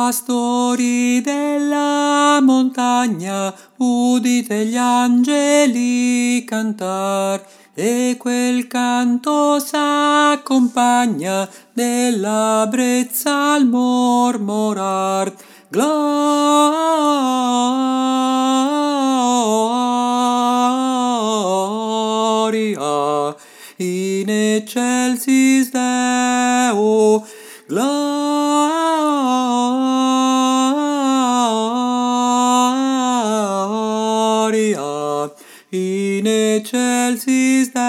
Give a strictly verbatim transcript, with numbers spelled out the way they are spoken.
Pastori della montagna, udite gli angeli cantar, e quel canto s'accompagna della brezza al mormorar. Gloria in excelsis Deo, Gloria in excelsis Deo.